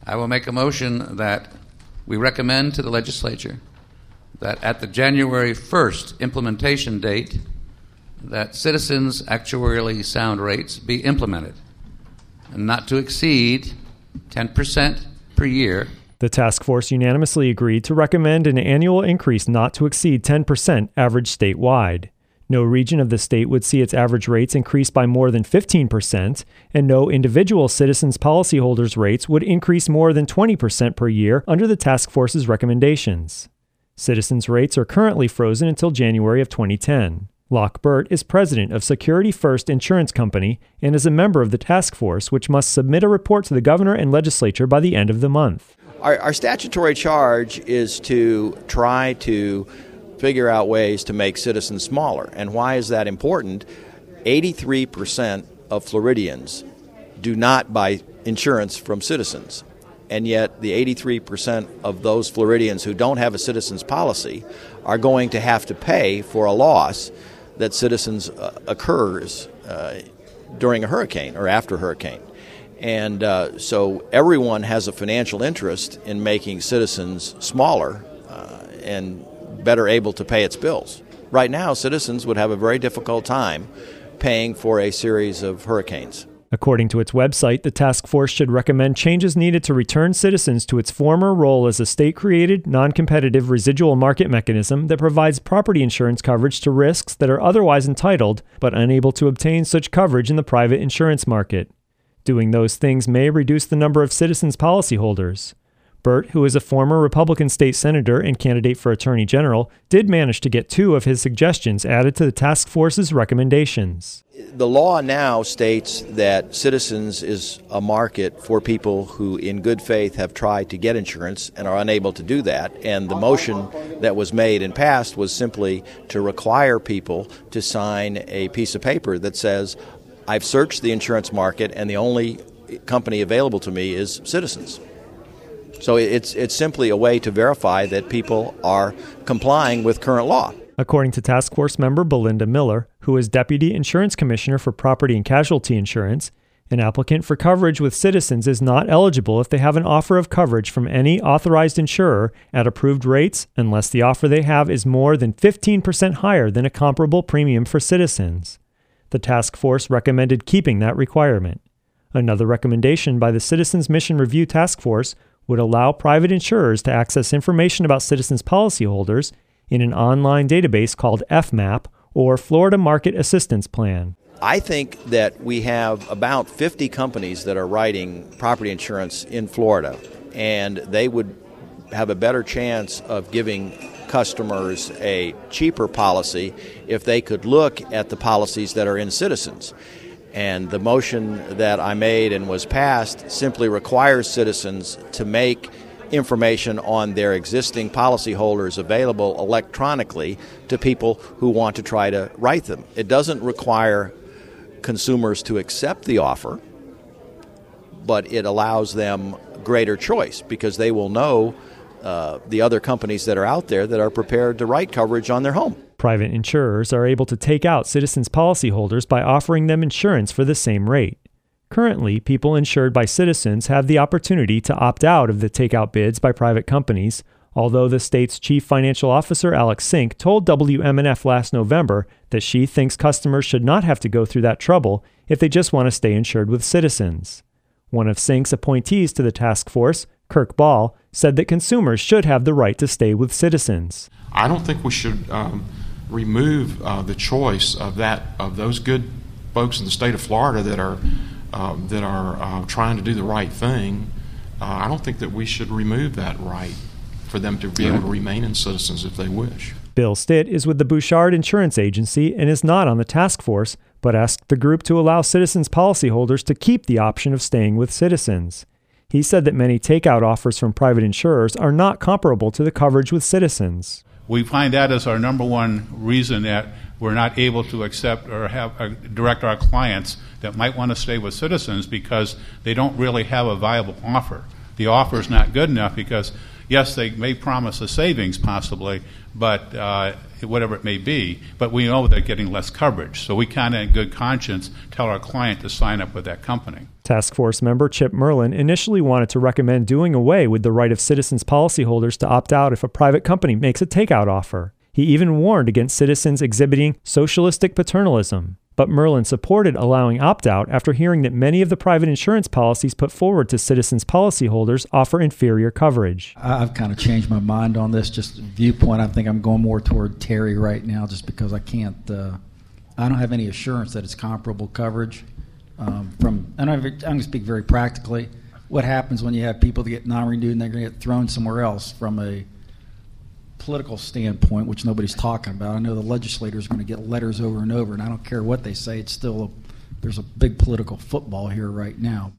I will make a motion that we recommend to the legislature that at the January 1st implementation date, that Citizens' actuarially sound rates be implemented, and not to exceed 10% per year. The task force unanimously agreed to recommend an annual increase not to exceed 10% average statewide. No region of the state would see its average rates increase by more than 15%, and no individual Citizens policyholders' rates would increase more than 20% per year under the task force's recommendations. Citizens' rates are currently frozen until January of 2010. Locke Burt is president of Security First Insurance Company and is a member of the task force, which must submit a report to the governor and legislature by the end of the month. Our statutory charge is to try to figure out ways to make Citizens smaller. And why is that important? 83% of Floridians do not buy insurance from Citizens. And yet the 83% of those Floridians who don't have a Citizens policy are going to have to pay for a loss that Citizens occurs during a hurricane or after a hurricane. And so everyone has a financial interest in making Citizens smaller and better able to pay its bills. Right now, Citizens would have a very difficult time paying for a series of hurricanes. According to its website, the task force should recommend changes needed to return Citizens to its former role as a state-created, non-competitive residual market mechanism that provides property insurance coverage to risks that are otherwise entitled but unable to obtain such coverage in the private insurance market. Doing those things may reduce the number of Citizens policyholders. Burt, who is a former Republican state senator and candidate for attorney general, did manage to get 2 of his suggestions added to the task force's recommendations. The law now states that Citizens is a market for people who in good faith have tried to get insurance and are unable to do that. And the motion that was made and passed was simply to require people to sign a piece of paper that says, I've searched the insurance market and the only company available to me is Citizens. So it's simply a way to verify that people are complying with current law. According to task force member Belinda Miller, who is Deputy Insurance Commissioner for Property and Casualty Insurance, an applicant for coverage with Citizens is not eligible if they have an offer of coverage from any authorized insurer at approved rates unless the offer they have is more than 15% higher than a comparable premium for Citizens. The task force recommended keeping that requirement. Another recommendation by the Citizens Mission Review Task Force would allow private insurers to access information about Citizens policyholders in an online database called FMAP, or Florida Market Assistance Plan. I think that we have about 50 companies that are writing property insurance in Florida, and they would have a better chance of giving customers a cheaper policy if they could look at the policies that are in Citizens. And the motion that I made and was passed simply requires Citizens to make information on their existing policyholders available electronically to people who want to try to write them. It doesn't require consumers to accept the offer, but it allows them greater choice because they will know the other companies that are out there that are prepared to write coverage on their home. Private insurers are able to take out Citizens policyholders by offering them insurance for the same rate. Currently, people insured by Citizens have the opportunity to opt out of the takeout bids by private companies, although the state's chief financial officer, Alex Sink, told WMNF last November that she thinks customers should not have to go through that trouble if they just want to stay insured with Citizens. One of Sink's appointees to the task force, Kirk Ball, said that consumers should have the right to stay with Citizens. I don't think we should remove the choice of those good folks in the state of Florida that are trying to do the right thing. I don't think that we should remove that right for them to be able to remain in Citizens if they wish. Bill Stitt is with the Bouchard Insurance Agency and is not on the task force, but asked the group to allow Citizens policyholders to keep the option of staying with Citizens. He said that many takeout offers from private insurers are not comparable to the coverage with Citizens. We find that as our number one reason that we're not able to accept or direct our clients that might want to stay with Citizens because they don't really have a viable offer. The offer is not good enough because Yes, they may promise a savings possibly, but whatever it may be, but we know they're getting less coverage. So we kind of, in good conscience, tell our client to sign up with that company. Task Force member Chip Merlin initially wanted to recommend doing away with the right of Citizens policyholders to opt out if a private company makes a takeout offer. He even warned against Citizens exhibiting socialistic paternalism. But Merlin supported allowing opt-out after hearing that many of the private insurance policies put forward to Citizens policyholders offer inferior coverage. I've kind of changed my mind on this, just viewpoint. I think I'm going more toward Terry right now just because I don't have any assurance that it's comparable coverage. I'm going to speak very practically. What happens when you have people that get non-renewed and they're going to get thrown somewhere else from a political standpoint, which nobody's talking about? I know the legislators are going to get letters over and over, and I don't care what they say. It's still there's a big political football here right now.